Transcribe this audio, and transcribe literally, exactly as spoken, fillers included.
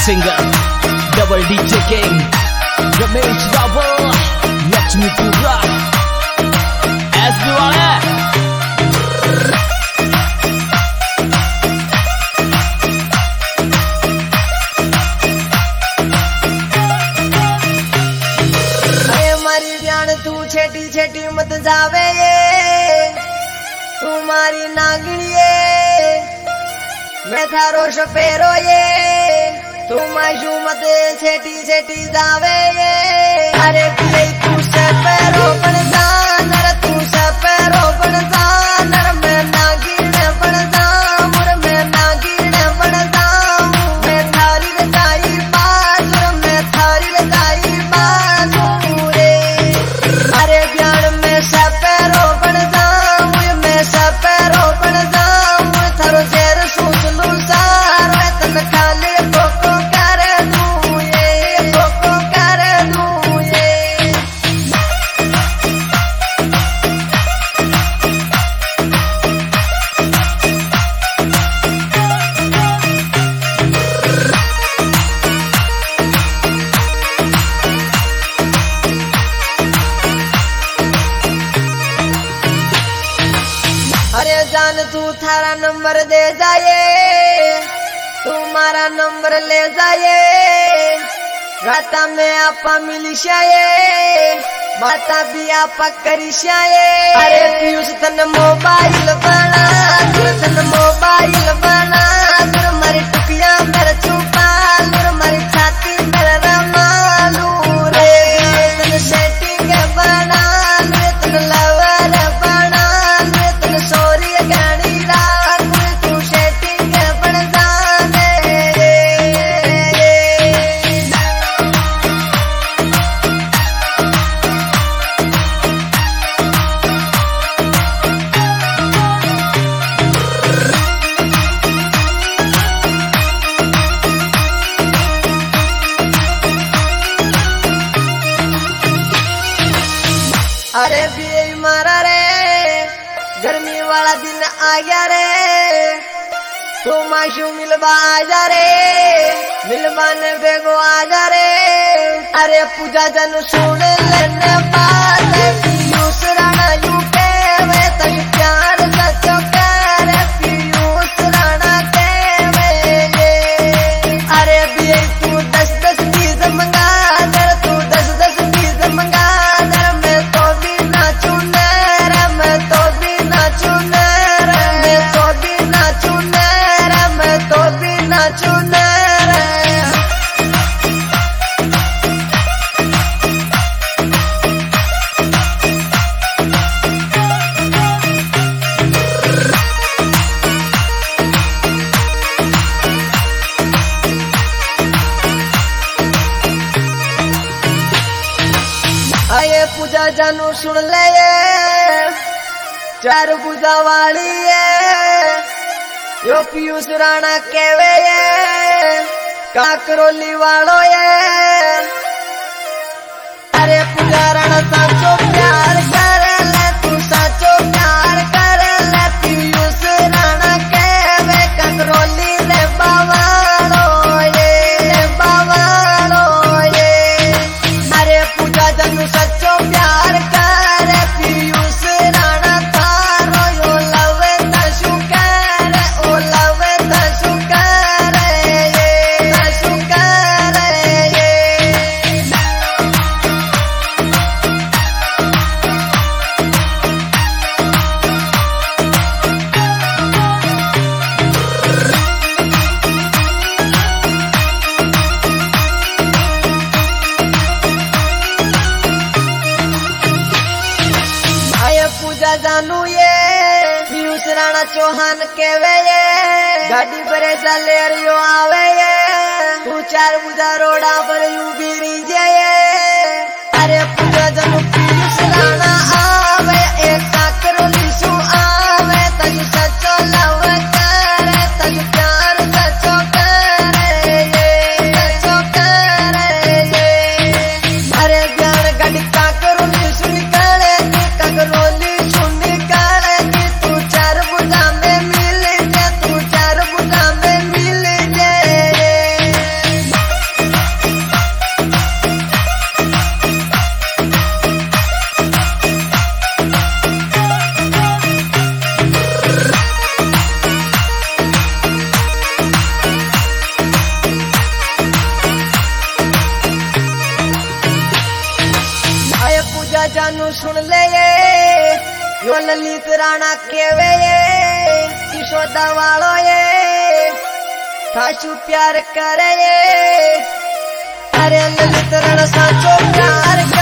singer, double D J King, Ramesh Babu, Lakshmi Pura, S B वाले तू छेटी छेटी मत जावे ये तुम्हारी नागिनी ये मैं थारो शपेरो ये तुम आशु मत छेटी छेटी जावे ये अरे पिए तू शपेरो बन जानर तू शपेरो बन जानर मैं नागिन बन जाऊं मैं नागिन बन जाऊं मैं थारी रजाई बाजुर मैं थारी रजाई बाजुर अरे ब्याण में सपेरो बन जाऊं मैं सपेरो बन जाऊं थारो शेर सूस लू सार तन खाली बोको कर दूं ये बोको कर दूं ये अरे जान तू थारा नंबर दे जाए तुम्हारा नंबर ले जाए राता में आपा मिलिशाए माता भी आपा करिशाए अरे पीयूष तन मोबाइल बना तन मोबाइल बना मारी टुकिया मेरे छुपा मारी छाती मेरे रमालू रे तन सेटिंग बना तन लवर बना तन सोरी गाड़ी रात तू सेटिंग बन जाने अरे भी मारा रे गर्मी वाला दिन आ गया रे तो माशू मिलवा आ जा रे मिलवा ने बेगो आ जा रे अरे पूजा जन सुन लेने बात पीयूष राणा यू के वे तय प्यार सचो करे पीयूष राणा के वे अरे भी तू दस दस बीस मंगा दर तू दस दस बीस मंगा दर मैं तो भी नाचू नेरा मैं तो भी नाचू नेरा मैं तो भी नाचू नेरा मैं तो भी नाचू नेरा आये पूजा जानू सुन ले ये चार पूजा वाली है यो पीयूष राणा केवे ये काकरोली वालो ये अरे पूजा राणा साचो प्यार कर ले तू साचो प्यार कर ले पीयूष राणा केवे काकरोली रे बावालो ये बावालो ये अरे पूजा जानू सच्चो प्यार कर पीयूष राणा थारो यो लवे तशु कर ओ लवे तशु कर ये तशु कर ये आये पूजा जानू ये पीयूष राणा चौहान केवे ये गाड़ी पर चले रियो आवे ये तू चार पूजा रोडा पर यू गिरी जे अरे पूजा जानू पीयूष राणा आवे एक काकरोली सु आवे तय सचो लव करे तय प्यार सचो करे ये सचो करे ये अरे प्यार गाड़ी काकरोली सु निकाले काकरोली सु निकाले तू चार पूजा में मिल जे तू चार पूजा में मिल जे सुन ले ये यो ललित राणा केवे ये यशोदा वालो ये थाशु प्यार करे ये अरे ललित रण साचो प्यार